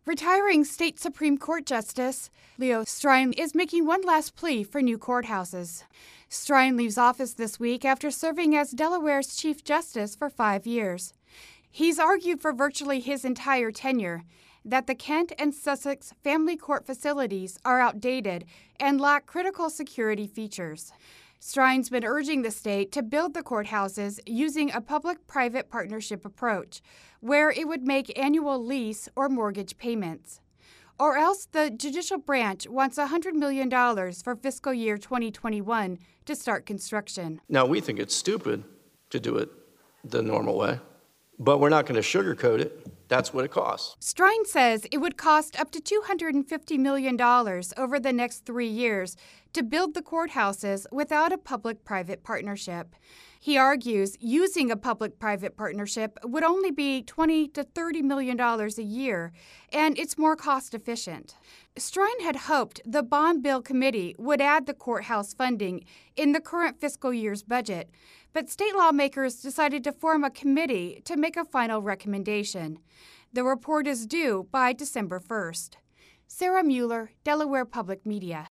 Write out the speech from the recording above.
Retiring state Supreme Court Justice Leo Strine is making one last plea for new courthouses. Strine leaves office this week after serving as Delaware's Chief Justice for 5 years. He's argued for virtually his entire tenure that the Kent and Sussex family court facilities are outdated and lack critical security features. Strine's been urging the state to build the courthouses using a public-private partnership approach, where it would make annual lease or mortgage payments. Or else the judicial branch wants $100 million for fiscal year 2021 to start construction. Now, we think it's stupid to do it the normal way, but we're not going to sugarcoat it. That's what it costs. Strine says it would cost up to $250 million over the next 3 years to build the courthouses without a public-private partnership. He argues using a public-private partnership would only be $20 to $30 million a year, and it's more cost-efficient. Strine had hoped the Bond Bill Committee would add the courthouse funding in the current fiscal year's budget, but state lawmakers decided to form a committee to make a final recommendation. The report is due by December 1st. Sarah Mueller, Delaware Public Media.